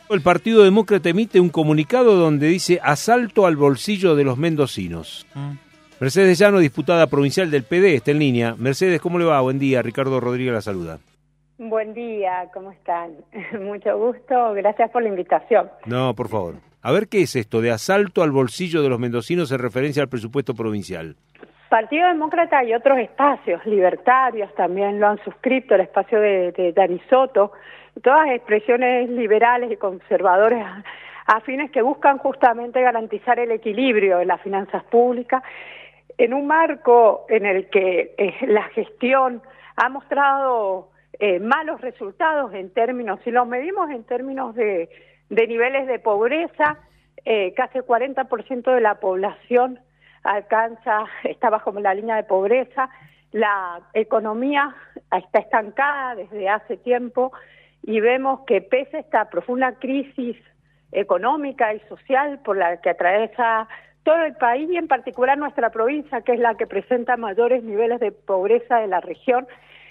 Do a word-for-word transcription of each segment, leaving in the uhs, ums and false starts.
El Partido Demócrata emite un comunicado donde dice asalto al bolsillo de los mendocinos. Mm. Mercedes Llano, diputada provincial del P D, está en línea. Mercedes, ¿cómo le va? Buen día, Ricardo Rodríguez la saluda. Buen día, ¿cómo están? Mucho gusto, gracias por la invitación. No, por favor. A ver, ¿qué es esto de asalto al bolsillo de los mendocinos en referencia al presupuesto provincial? Partido Demócrata y otros espacios libertarios también lo han suscrito, el espacio de, de Dani Soto, todas expresiones liberales y conservadores afines que buscan justamente garantizar el equilibrio en las finanzas públicas en un marco en el que eh, la gestión ha mostrado eh, malos resultados en términos, si los medimos en términos de, de niveles de pobreza, eh, casi el cuarenta por ciento de la población alcanza, está bajo la línea de pobreza, la economía está estancada desde hace tiempo y vemos que pese a esta profunda crisis económica y social por la que atraviesa todo el país y en particular nuestra provincia, que es la que presenta mayores niveles de pobreza de la región,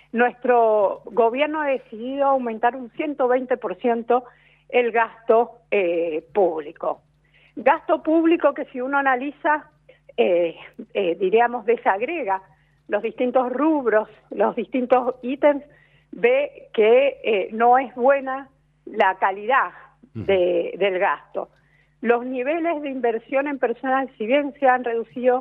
nuestro gobierno ha decidido aumentar un ciento veinte por ciento el gasto eh, público. Gasto público que si uno analiza, eh, eh, diríamos, desagrega los distintos rubros, los distintos ítems, ve que eh, no es buena la calidad de, del gasto. Los niveles de inversión en personal, si bien se han reducido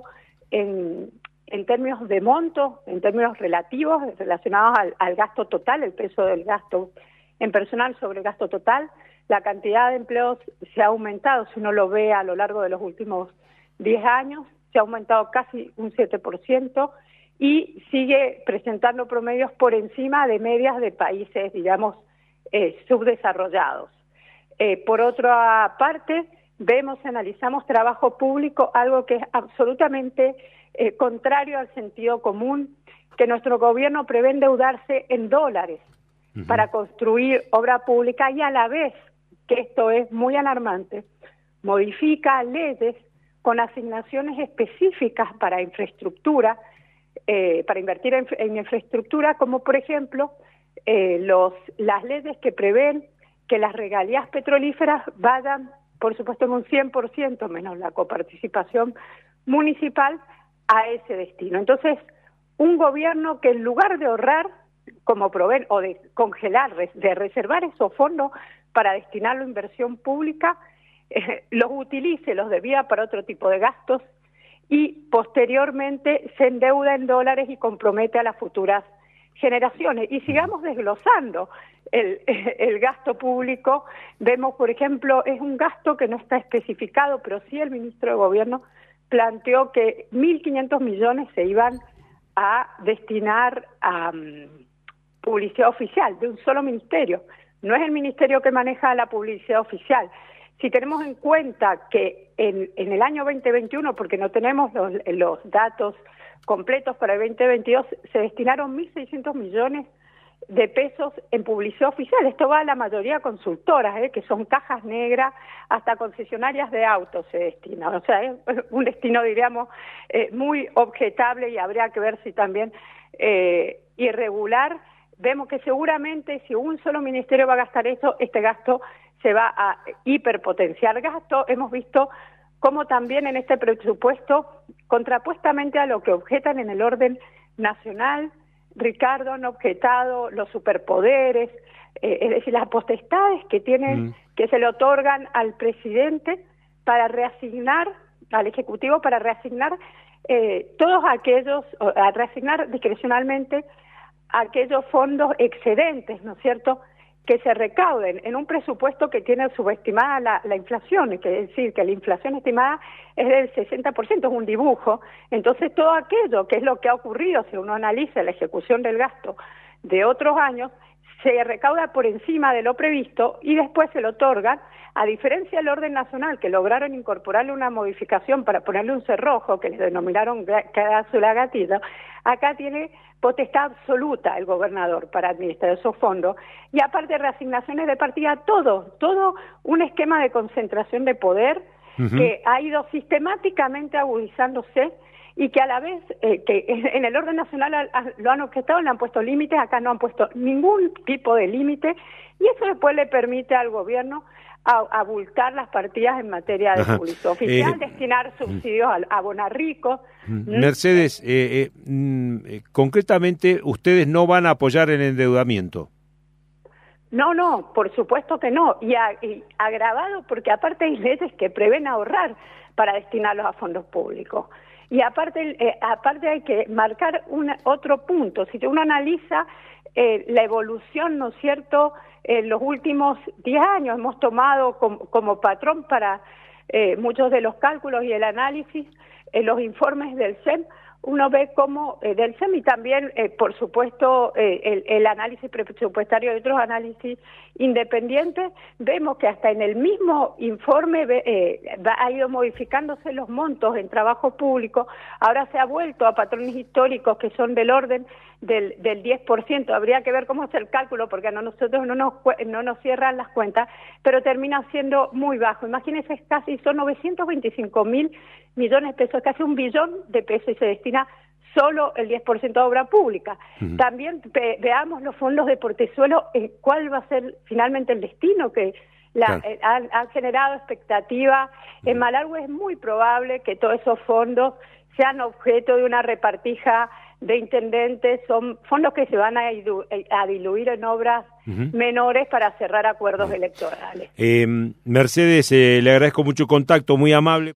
en, en términos de monto, en términos relativos, relacionados al, al gasto total, el peso del gasto en personal sobre el gasto total, la cantidad de empleos se ha aumentado, si uno lo ve a lo largo de los últimos diez años, se ha aumentado casi un siete por ciento y sigue presentando promedios por encima de medias de países, digamos, eh, subdesarrollados. Eh, por otra parte, vemos, analizamos trabajo público, algo que es absolutamente eh, contrario al sentido común, que nuestro gobierno prevé endeudarse en dólares uh-huh. para construir obra pública y a la vez, que esto es muy alarmante, modifica leyes con asignaciones específicas para infraestructura, eh, para invertir en, en infraestructura, como por ejemplo eh, los, las leyes que prevén que las regalías petrolíferas vayan, por supuesto, en un cien por ciento menos la coparticipación municipal a ese destino. Entonces, un gobierno que en lugar de ahorrar, como proveen, o de congelar, de reservar esos fondos para destinarlo a inversión pública, eh, los utilice, los desvía para otro tipo de gastos y posteriormente se endeuda en dólares y compromete a las futuras generaciones. Y sigamos desglosando el, el gasto público. Vemos, por ejemplo, es un gasto que no está especificado, pero sí el ministro de Gobierno planteó que mil quinientos millones se iban a destinar a um, publicidad oficial de un solo ministerio. No es el ministerio que maneja la publicidad oficial. Si tenemos en cuenta que en, en el año veinte veintiuno, porque no tenemos los, los datos completos para el veinte veintidós, se destinaron mil seiscientos millones de pesos en publicidad oficial. Esto va a la mayoría consultoras, ¿eh? que son cajas negras, hasta concesionarias de autos se destinan. O sea, es un destino, diríamos, eh, muy objetable y habría que ver si también eh, irregular. Vemos que seguramente si un solo ministerio va a gastar eso, este gasto se va a hiperpotenciar. Gasto, hemos visto cómo también en este presupuesto, contrapuestamente a lo que objetan en el orden nacional, Ricardo, han objetado los superpoderes, eh, es decir, las potestades que tienen, mm. que se le otorgan al presidente para reasignar, al Ejecutivo para reasignar eh, todos aquellos, a reasignar discrecionalmente aquellos fondos excedentes, ¿no es cierto?, que se recauden en un presupuesto que tiene subestimada la, la inflación, que es decir, que la inflación estimada es del sesenta por ciento, es un dibujo. Entonces, todo aquello que es lo que ha ocurrido, si uno analiza la ejecución del gasto de otros años, se recauda por encima de lo previsto y después se lo otorgan, a diferencia del orden nacional, que lograron incorporarle una modificación para ponerle un cerrojo, que les denominaron cláusula gatillo. Acá tiene potestad absoluta el gobernador para administrar esos fondos, y aparte reasignaciones de partida, todo, todo un esquema de concentración de poder uh-huh. que ha ido sistemáticamente agudizándose y que a la vez, eh, que en el orden nacional a, a, lo han objetado, le han puesto límites, acá no han puesto ningún tipo de límite, y eso después le permite al gobierno a abultar las partidas en materia de Ajá. publicidad oficial, Eh, destinar subsidios a, a Bonarrico. Mercedes, eh, eh, mm, eh, concretamente, ustedes no van a apoyar el endeudamiento. No, no, por supuesto que no. Y, a, y agravado porque aparte hay leyes que prevén ahorrar para destinarlos a fondos públicos. Y aparte, eh, aparte hay que marcar una, otro punto. Si uno analiza eh, la evolución, ¿no es cierto?, en los últimos diez años hemos tomado como, como patrón para eh, muchos de los cálculos y el análisis, en los informes del C E M, uno ve cómo eh, del C E M y también, eh, por supuesto, eh, el, el análisis presupuestario y otros análisis independientes, vemos que hasta en el mismo informe eh, va, ha ido modificándose los montos en trabajo público. Ahora se ha vuelto a patrones históricos que son del orden del, del diez por ciento. Habría que ver cómo es el cálculo, porque a nosotros no nos, no nos cierran las cuentas, pero termina siendo muy bajo. Imagínense, es casi, son novecientos veinticinco mil millones de pesos, casi un billón de pesos, y se destina solo el diez por ciento a obra pública. Uh-huh. También ve, veamos los fondos de Portezuelo, eh, cuál va a ser finalmente el destino que la, claro. eh, han, han generado expectativa. Uh-huh. En Malargüe es muy probable que todos esos fondos sean objeto de una repartija de intendentes, son fondos que se van a, a diluir en obras uh-huh. menores para cerrar acuerdos uh-huh. electorales. Eh, Mercedes, eh, le agradezco mucho el contacto, muy amable.